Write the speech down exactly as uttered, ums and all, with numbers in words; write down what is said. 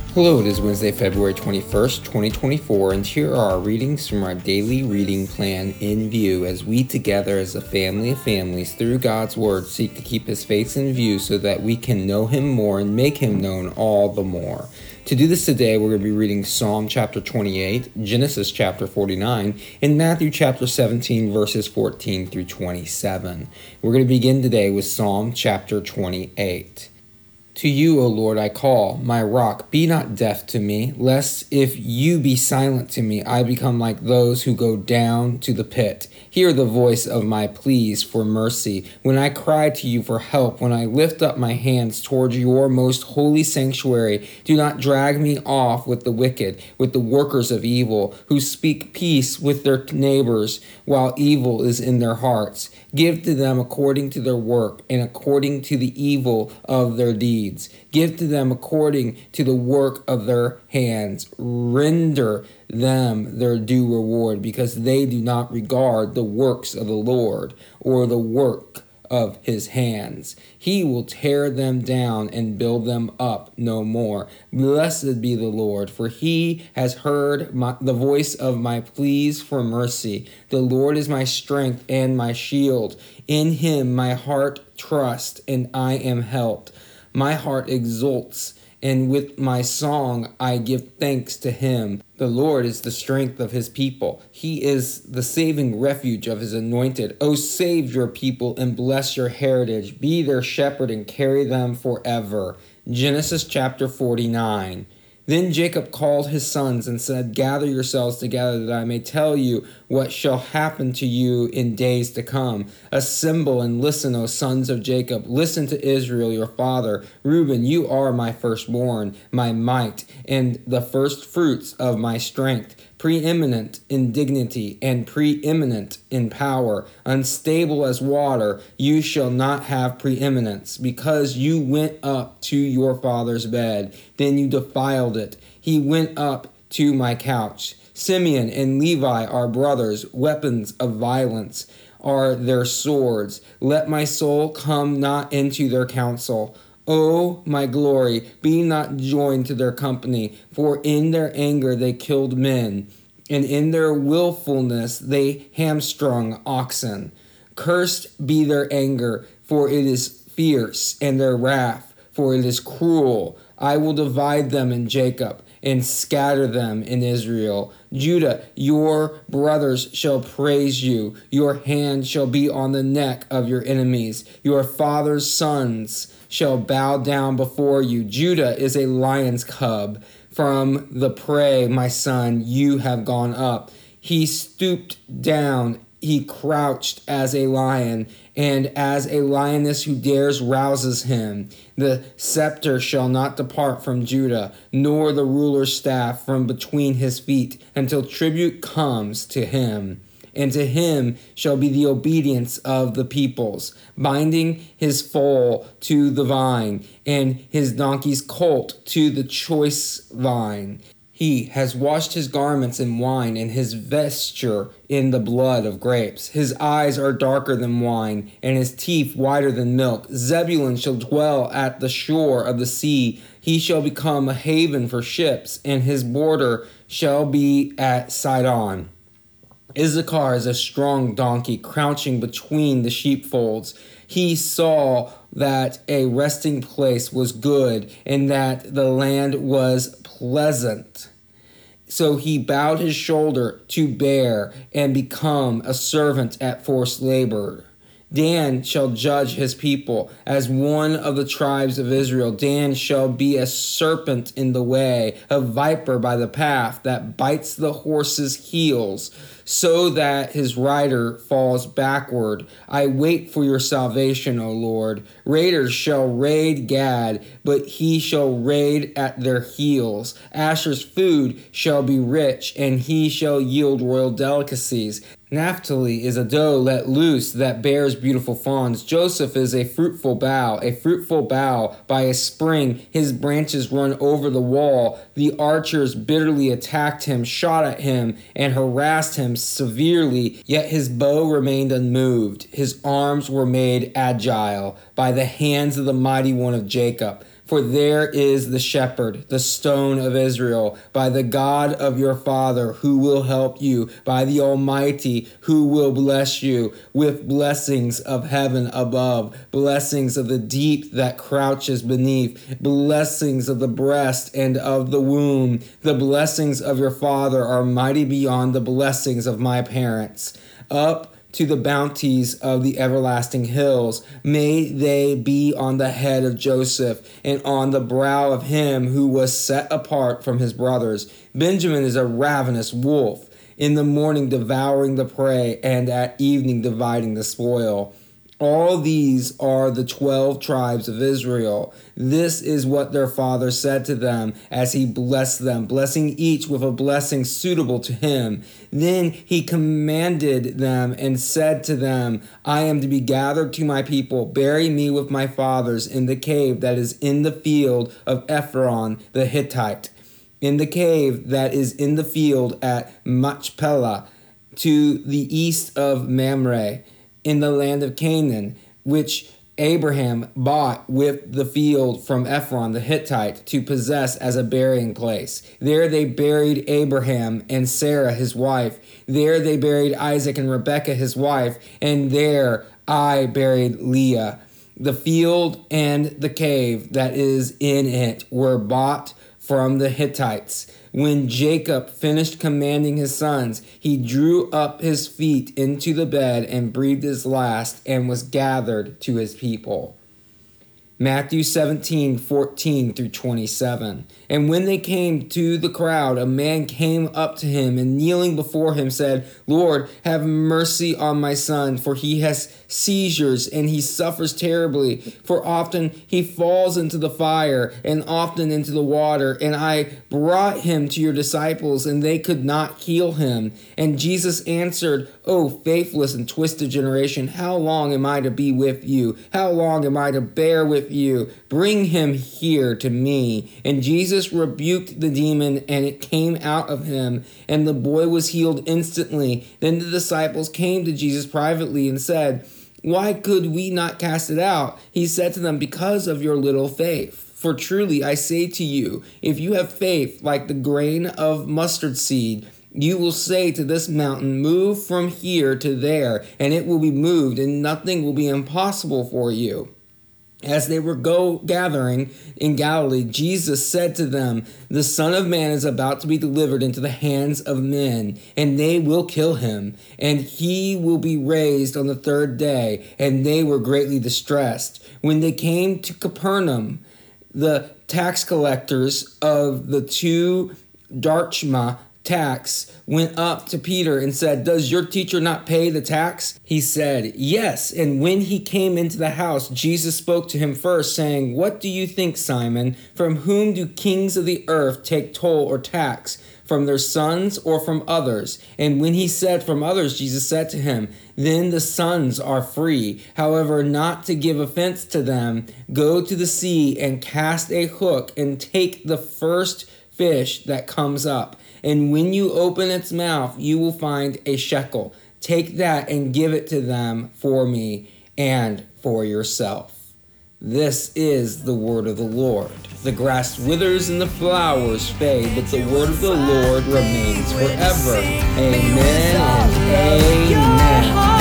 Hello, it is Wednesday, February twenty-first, twenty twenty-four, and here are our readings from our daily reading plan in view as we together as a family of families through God's Word seek to keep His face in view so that we can know Him more and make Him known all the more. To do this today, we're going to be reading Psalm chapter twenty-eight, Genesis chapter forty-nine, and Matthew chapter seventeen, verses fourteen through twenty-seven. We're going to begin today with Psalm chapter twenty-eight. To you, O Lord, I call, my rock, be not deaf to me, lest if you be silent to me, I become like those who go down to the pit. Hear the voice of my pleas for mercy. When I cry to you for help, when I lift up my hands towards your most holy sanctuary, do not drag me off with the wicked, with the workers of evil, who speak peace with their neighbors, while evil is in their hearts. Give to them according to their work, and according to the evil of their deeds. Give to them according to the work of their hands. Render them their due reward, because they do not regard the works of the Lord, or the work of his hands. He will tear them down and build them up no more. Blessed be the Lord, for he has heard my, the voice of my pleas for mercy. The Lord is my strength and my shield. In him my heart trusts, and I am helped. My heart exults, and with my song I give thanks to him. The Lord is the strength of his people. He is the saving refuge of his anointed. O save your people and bless your heritage. Be their shepherd and carry them forever. Genesis chapter forty-nine. Then Jacob called his sons and said, Gather yourselves together, that I may tell you what shall happen to you in days to come. Assemble and listen, O sons of Jacob. Listen to Israel, your father. Reuben, you are my firstborn, my might, and the first fruits of my strength. Preeminent in dignity and preeminent in power, unstable as water, you shall not have preeminence, because you went up to your father's bed, then you defiled it. He went up to my couch. Simeon and Levi are brothers, weapons of violence are their swords. Let my soul come not into their counsel. O my glory, be not joined to their company, for in their anger they killed men, and in their willfulness they hamstrung oxen. Cursed be their anger, for it is fierce, and their wrath, for it is cruel. I will divide them in Jacob, and scatter them in Israel. Judah, your brothers shall praise you. Your hand shall be on the neck of your enemies. Your father's sons shall bow down before you. Judah is a lion's cub. From the prey, my son, you have gone up. He stooped down. He crouched as a lion, and as a lioness who dares rouses him. The scepter shall not depart from Judah, nor the ruler's staff from between his feet, until tribute comes to him. And to him shall be the obedience of the peoples, binding his foal to the vine, and his donkey's colt to the choice vine. He has washed his garments in wine, and his vesture in the blood of grapes. His eyes are darker than wine, and his teeth whiter than milk. Zebulun shall dwell at the shore of the sea. He shall become a haven for ships, and his border shall be at Sidon. Issachar is a strong donkey, crouching between the sheepfolds. He saw that a resting place was good, and that the land was pleasant. So he bowed his shoulder to bear, and become a servant at forced labor. Dan shall judge his people as one of the tribes of Israel. Dan shall be a serpent in the way, a viper by the path, that bites the horse's heels, so that his rider falls backward. I wait for your salvation, O Lord. Raiders shall raid Gad, but he shall raid at their heels. Asher's food shall be rich, and he shall yield royal delicacies. Naphtali is a doe let loose that bears beautiful fawns. Joseph is a fruitful bough, a fruitful bough by a spring. His branches run over the wall. The archers bitterly attacked him, shot at him, and harassed him severely. Yet his bow remained unmoved. His arms were made agile by the hands of the mighty one of Jacob. For there is the shepherd, the stone of Israel, by the God of your father, who will help you, by the Almighty, who will bless you with blessings of heaven above, blessings of the deep that crouches beneath, blessings of the breast and of the womb. The blessings of your father are mighty beyond the blessings of my parents. Up to the bounties of the everlasting hills. May they be on the head of Joseph and on the brow of him who was set apart from his brothers. Benjamin is a ravenous wolf, in the morning devouring the prey, and at evening dividing the spoil. All these are the twelve tribes of Israel. This is what their father said to them as he blessed them, blessing each with a blessing suitable to him. Then he commanded them and said to them, I am to be gathered to my people. Bury me with my fathers in the cave that is in the field of Ephron the Hittite, in the cave that is in the field at Machpelah, to the east of Mamre, in the land of Canaan, which Abraham bought with the field from Ephron the Hittite to possess as a burying place. There they buried Abraham and Sarah his wife. There they buried Isaac and Rebekah his wife. And there I buried Leah. The field and the cave that is in it were bought from the Hittites. When Jacob finished commanding his sons, he drew up his feet into the bed and breathed his last and was gathered to his people. Matthew seventeen, fourteen through twenty-seven. And when they came to the crowd, a man came up to him and kneeling before him said, Lord, have mercy on my son, for he has seizures and he suffers terribly. For often he falls into the fire and often into the water. And I brought him to your disciples and they could not heal him. And Jesus answered, O faithless and twisted generation, how long am I to be with you? How long am I to bear with you? Bring him here to me. And Jesus rebuked the demon, and it came out of him, and the boy was healed instantly. Then the disciples came to Jesus privately and said, Why could we not cast it out? He said to them, Because of your little faith. For truly I say to you, if you have faith like the grain of mustard seed, you will say to this mountain, Move from here to there, and it will be moved, and nothing will be impossible for you. As they were go gathering in Galilee, Jesus said to them, The Son of Man is about to be delivered into the hands of men, and they will kill him, and he will be raised on the third day. And they were greatly distressed. When they came to Capernaum, the tax collectors of the two drachma tax went up to Peter and said, Does your teacher not pay the tax? He said, Yes. And when he came into the house, Jesus spoke to him first, saying, What do you think, Simon? From whom do kings of the earth take toll or tax? From their sons or from others? And when he said from others, Jesus said to him, Then the sons are free. However, not to give offense to them, go to the sea and cast a hook and take the first fish that comes up. And when you open its mouth, you will find a shekel. Take that and give it to them for me and for yourself. This is the word of the Lord. The grass withers and the flowers fade, but the word of the Lord remains forever. Amen and amen.